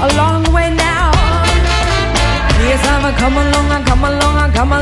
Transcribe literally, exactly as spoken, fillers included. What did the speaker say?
a long way now. Yes, I've come along, I come along, I come along.